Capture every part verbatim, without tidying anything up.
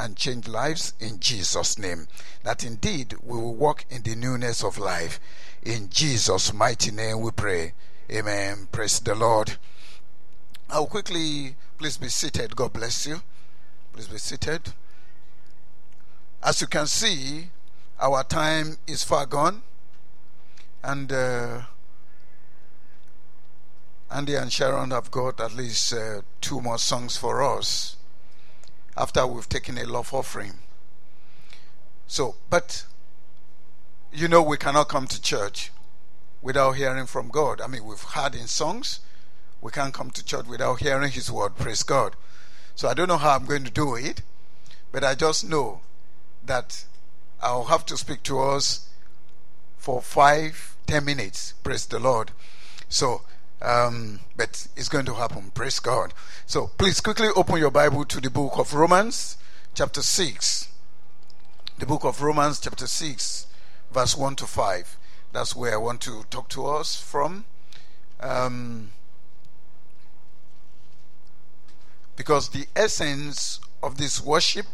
and change lives in Jesus' name. That indeed we will walk in the newness of life. In Jesus' mighty name we pray. Amen. Praise the Lord. I'll quickly, please be seated. God bless you. Please be seated. As you can see, our time is far gone. And uh, Andy and Sharon have got at least uh, two more songs for us after we've taken a love offering. So, but, you know, we cannot come to church without hearing from God. I mean, we've heard in songs. We can't come to church without hearing His word. Praise God. So I don't know how I'm going to do it, but I just know that I'll have to speak to us for five, ten minutes. Praise the Lord. So, um, but it's going to happen. Praise God. So please quickly open your Bible to the book of Romans, chapter six. The book of Romans, chapter six, verse one to five. That's where I want to talk to us from. Um, because the essence of this worship,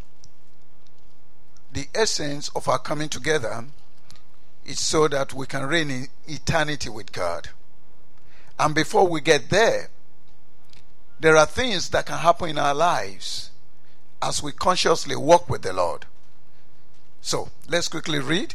the essence of our coming together, is so that we can reign in eternity with God. And before we get there, there are things that can happen in our lives as we consciously walk with the Lord. So, let's quickly read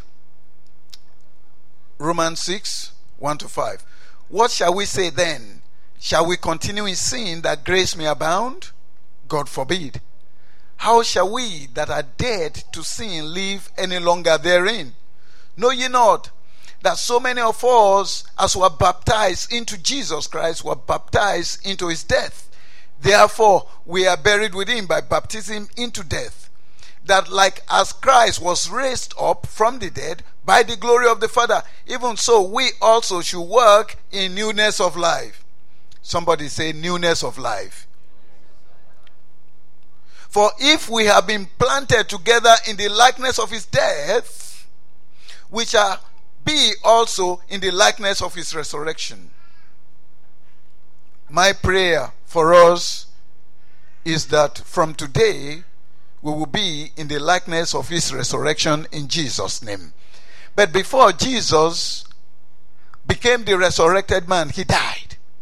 Romans six, one to five. What shall we say then? Shall we continue in sin that grace may abound? God forbid. How shall we that are dead to sin live any longer therein? Know ye not that so many of us as were baptized into Jesus Christ were baptized into his death? Therefore we are buried with him by baptism into death, that like as Christ was raised up from the dead by the glory of the Father, even so we also should work in newness of life. Somebody say newness of life. For if we have been planted together in the likeness of his death, we shall be also in the likeness of his resurrection. My prayer for us is that from today we will be in the likeness of his resurrection in Jesus' name. But before Jesus became the resurrected man, he died.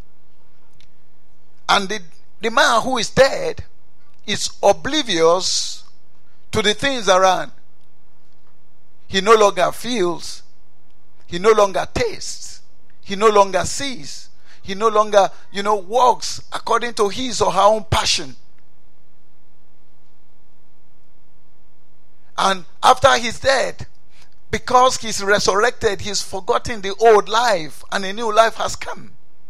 And the, the man who is dead is oblivious to the things around. He no longer feels. He no longer tastes. He no longer sees. He no longer, you know, walks according to his or her own passion. And after he's dead, because he's resurrected, he's forgotten the old life and a new life has come.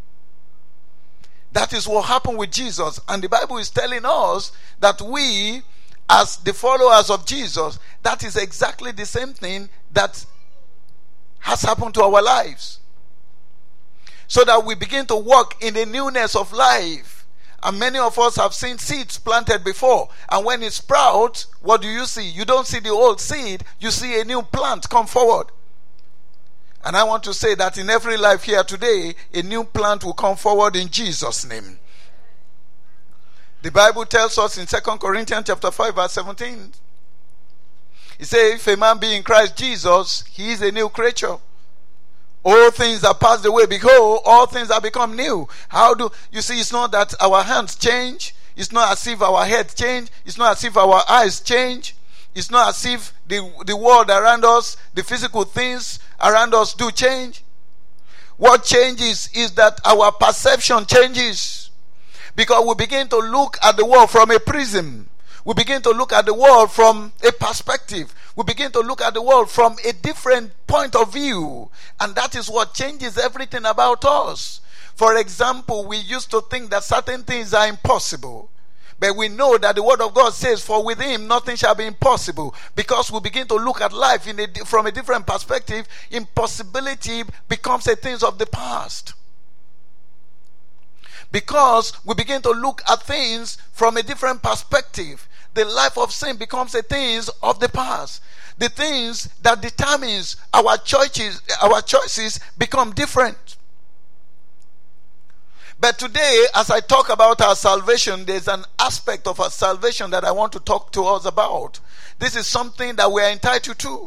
That is what happened with Jesus. And the Bible is telling us that we, as the followers of Jesus, that is exactly the same thing that has happened to our lives. So that we begin to walk in the newness of life. And many of us have seen seeds planted before. And when it sprouts, what do you see? You don't see the old seed. You see a new plant come forward. And I want to say that in every life here today, a new plant will come forward in Jesus' name. The Bible tells us in Second Corinthians chapter five, verse seventeen. It says, if a man be in Christ Jesus, he is a new creature. All things are passed away. Behold, all things are become new. How do you see? It's not that our hands change. It's not as if our head change. It's not as if our eyes change. It's not as if the, the world around us, the physical things around us do change. What changes is that our perception changes. Because we begin to look at the world from a prism. We begin to look at the world from a perspective. We begin to look at the world from a different point of view. And that is what changes everything about us. For example, we used to think that certain things are impossible. But we know that the word of God says, for with him nothing shall be impossible. Because we begin to look at life in a, from a different perspective, impossibility becomes a thing of the past. Because we begin to look at things from a different perspective, the life of sin becomes a thing of the past. The things that determines our choices, our choices become different. But today, as I talk about our salvation, there's an aspect of our salvation that I want to talk to us about. This is something that we are entitled to.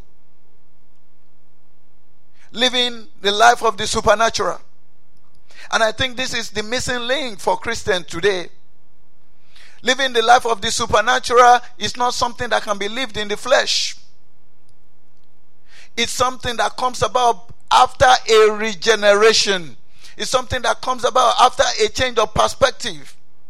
Living the life of the supernatural. And I think this is the missing link for Christians today. Living the life of the supernatural is not something that can be lived in the flesh. It's something that comes about after a regeneration. It's something that comes about after a change of perspective.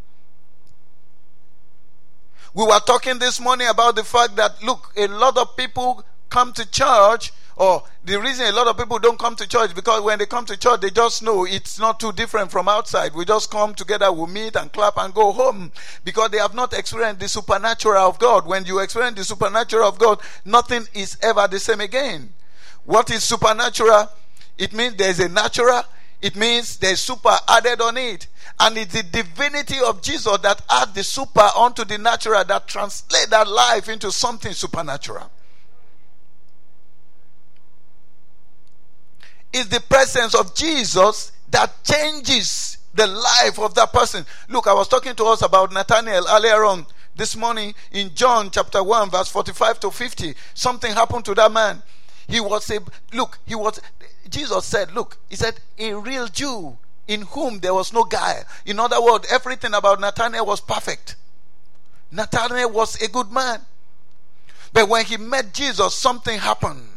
We were talking this morning about the fact that, look, a lot of people come to church, or the reason a lot of people don't come to church, because when they come to church, they just know it's not too different from outside. We just come together, we meet and clap and go home, because they have not experienced the supernatural of God. When you experience the supernatural of God, nothing is ever the same again. What is supernatural? It means there's a natural. It means there's super added on it. And it's the divinity of Jesus that adds the super onto the natural, that translates that life into something supernatural. It's the presence of Jesus that changes the life of that person. Look, I was talking to us about Nathanael earlier on this morning in John chapter one, verse forty-five to fifty. Something happened to that man. He was a, look, he was, Jesus said, look, he said, a real Jew in whom there was no guile. In other words, everything about Nathanael was perfect. Nathanael was a good man. But when he met Jesus, something happened.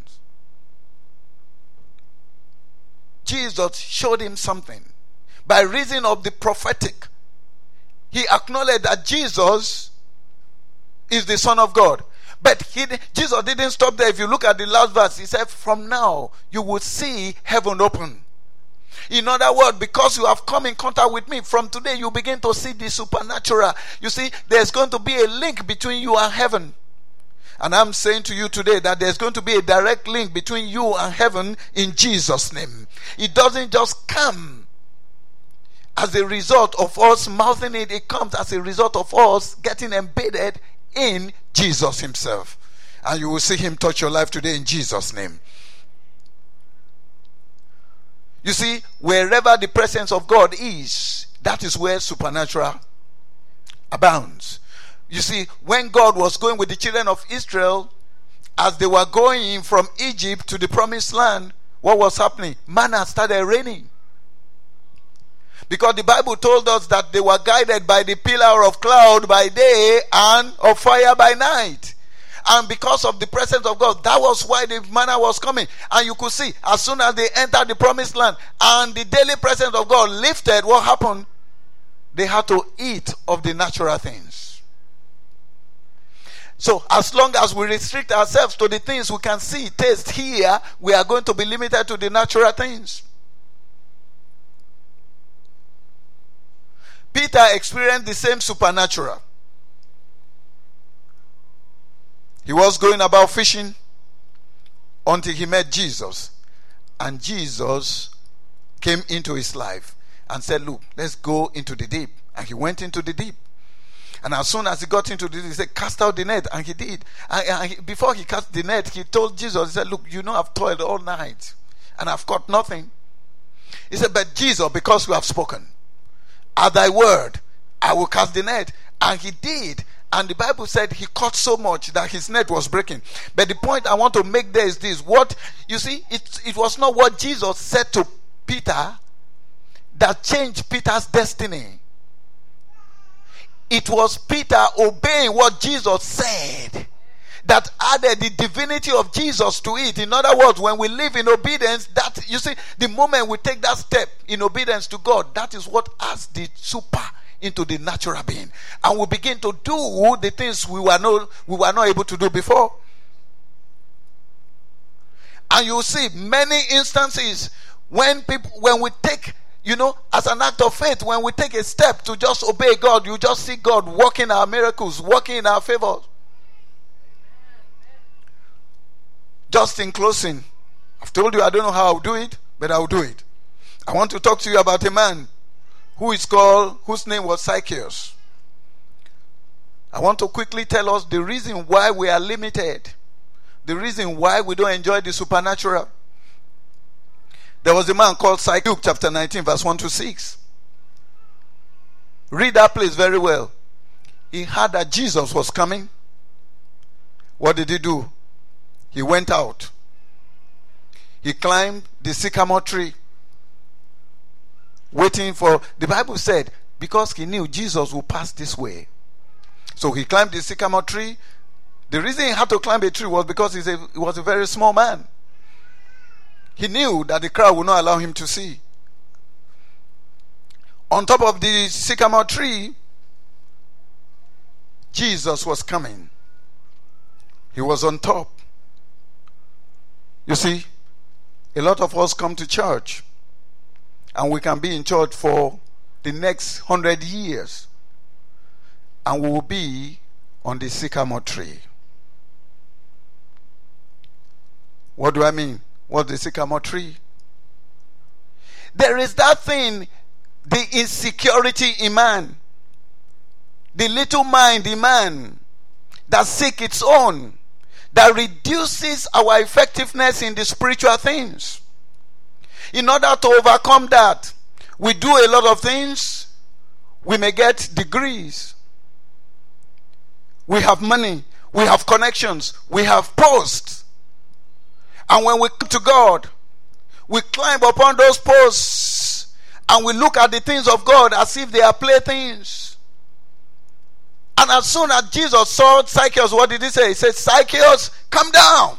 Jesus showed him something. By reason of the prophetic, he acknowledged that Jesus is the Son of God. But he, Jesus didn't stop there. If you look at the last verse, he said, from now you will see heaven open. In other words, because you have come in contact with me, from today you begin to see the supernatural. You see, there's going to be a link between you and heaven. And I'm saying to you today that there's going to be a direct link between you and heaven in Jesus' name. It doesn't just come as a result of us mouthing it. It comes as a result of us getting embedded in Jesus himself. And you will see him touch your life today in Jesus' name. You see, wherever the presence of God is, that is where supernatural abounds. You see, when God was going with the children of Israel, as they were going from Egypt to the promised land, what was happening? Manna started raining. Because the Bible told us that they were guided by the pillar of cloud by day and of fire by night. And because of the presence of God, that was why the manna was coming. And you could see, as soon as they entered the promised land and the daily presence of God lifted, what happened? They had to eat of the natural things. So as long as we restrict ourselves to the things we can see, taste, hear, we are going to be limited to the natural things. Peter experienced the same supernatural. He was going about fishing until he met Jesus. And Jesus came into his life and said, look, let's go into the deep. And he went into the deep. And as soon as he got into the deep, he said, cast out the net. And he did. And, and he, before he cast the net, he told Jesus, he said, look, you know I've toiled all night and I've caught nothing. He said, but Jesus, because you have spoken, at thy word, I will cast the net. And he did. And the Bible said he caught so much that his net was breaking. But the point I want to make there is this. What, you see, it, it was not what Jesus said to Peter that changed Peter's destiny. It was Peter obeying what Jesus said that added the divinity of Jesus to it. In other words, when we live in obedience, that, you see, the moment we take that step in obedience to God, that is what adds the super into the natural being. And we begin to do the things we were not, we were not able to do before. And you see many instances when people, when we take, you know, as an act of faith, when we take a step to just obey God, you just see God working our miracles, working in our favor. Just in closing, I've told you I don't know how I'll do it, but I'll do it. I want to talk to you about a man who is called, whose name was Zacchaeus. I want to quickly tell us the reason why we are limited, the reason why we don't enjoy the supernatural. There was a man called Zacchaeus, Luke chapter nineteen, verse one to six. Read that place very well. He heard that Jesus was coming. What did he do? He went out. He climbed the sycamore tree, waiting for, the Bible said, because he knew Jesus would pass this way. So he climbed the sycamore tree. The reason he had to climb a tree was because he's a, he was a very small man. He knew that the crowd would not allow him to see. On top of the sycamore tree, Jesus was coming. He was on top. You see, a lot of us come to church and we can be in church for the next hundred years and we will be on the sycamore tree. What do I mean? What's the sycamore tree? There is that thing, the insecurity in man, the little mind in man that seeks its own, that reduces our effectiveness in the spiritual things. In order to overcome that, we do a lot of things. We may get degrees. We have money. We have connections. We have posts. And when we come to God, we climb upon those posts and we look at the things of God as if they are playthings. And as soon as Jesus saw Zacchaeus, what did he say? He said, Zacchaeus, come down.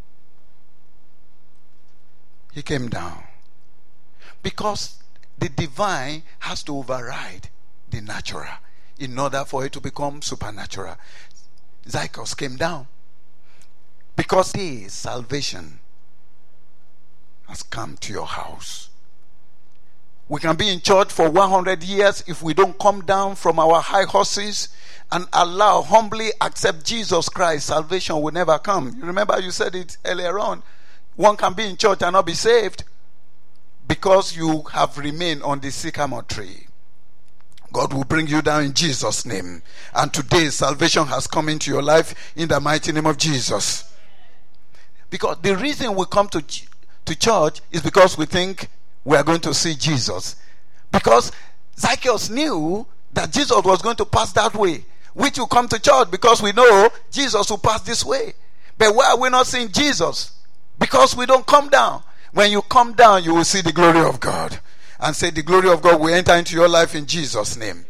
He came down. Because the divine has to override the natural in order for it to become supernatural. Zacchaeus came down. Because his salvation has come to your house. We can be in church for one hundred years if we don't come down from our high horses and allow, humbly accept Jesus Christ. Salvation will never come. You remember you said it earlier on. One can be in church and not be saved because you have remained on the sycamore tree. God will bring you down in Jesus' name. And today salvation has come into your life in the mighty name of Jesus. Because the reason we come to, to church is because we think we are going to see Jesus. Because Zacchaeus knew that Jesus was going to pass that way. We too come to church because we know Jesus will pass this way. But why are we not seeing Jesus? Because we don't come down. When you come down, you will see the glory of God. And say, the glory of God will enter into your life in Jesus' name.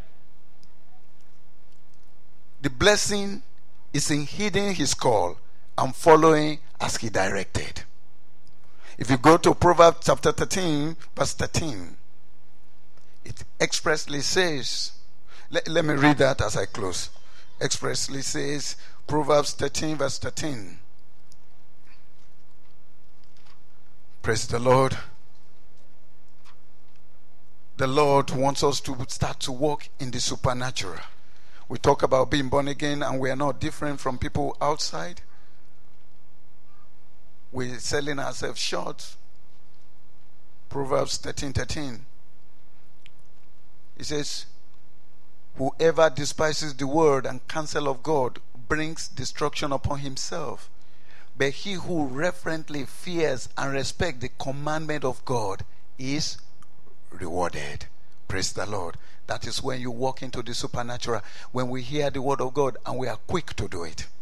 The blessing is in heeding his call and following as he directed. If you go to Proverbs chapter thirteen, verse thirteen, it expressly says, let, let me read that as I close. Expressly says, Proverbs thirteen, verse thirteen. Praise the Lord. The Lord wants us to start to walk in the supernatural. We talk about being born again and we are not different from people outside. We're selling ourselves short. Proverbs thirteen thirteen. It says, whoever despises the word and counsel of God brings destruction upon himself. But he who reverently fears and respects the commandment of God is rewarded. Praise the Lord. That is when you walk into the supernatural, when we hear the word of God and we are quick to do it.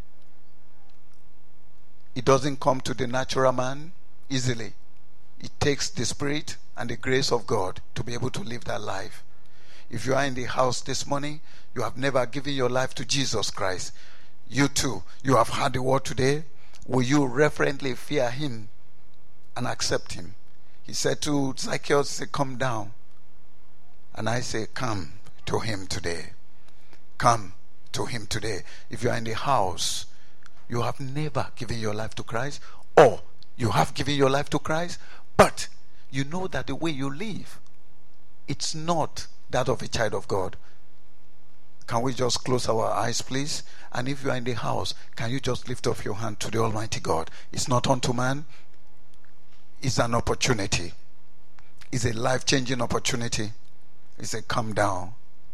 It doesn't come to the natural man easily. It takes the Spirit and the grace of God to be able to live that life. If you are in the house this morning, you have never given your life to Jesus Christ. You too, you have heard the word today. Will you reverently fear him and accept him? He said to Zacchaeus, say, come down. And I say, come to him today. Come to him today. If you are in the house, you have never given your life to Christ, or you have given your life to Christ, but you know that the way you live, it's not that of a child of God. Can we just close our eyes, please? And if you are in the house, can you just lift up your hand to the Almighty God? It's not unto man. It's an opportunity. It's a life-changing opportunity. It's a come down.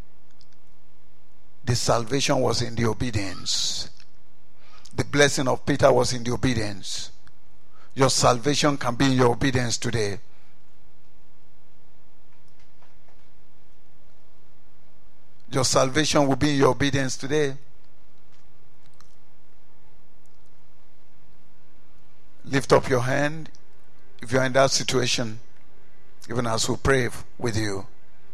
The salvation was in the obedience. The blessing of Peter was in the obedience. Your salvation can be in your obedience today. Your salvation will be in your obedience today. Lift up your hand if you are in that situation, even as we pray with you.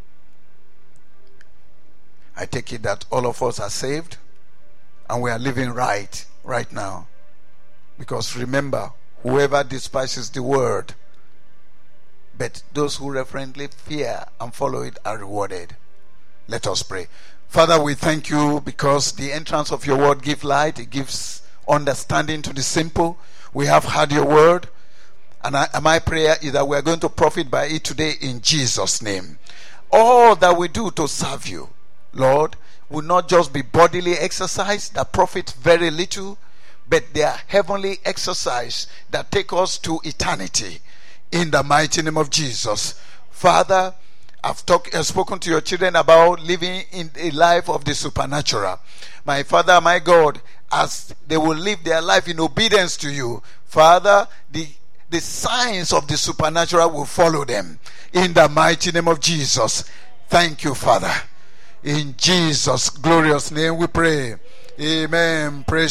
I take it that all of us are saved and we are living right right now. Because remember, whoever despises the word, but those who reverently fear and follow it are rewarded. Let us pray. Father, we thank you because the entrance of your word gives light. It gives understanding to the simple. We have heard your word. And, I, and my prayer is that we are going to profit by it today in Jesus' name. All that we do to serve you, Lord, will not just be bodily exercise that profits very little, but they are heavenly exercise that take us to eternity. In the mighty name of Jesus. Father, I've talk, uh, spoken to your children about living in a life of the supernatural. My Father, my God, as they will live their life in obedience to you, Father, the, the signs of the supernatural will follow them. In the mighty name of Jesus. Thank you, Father. In Jesus' glorious name we pray. Amen. Praise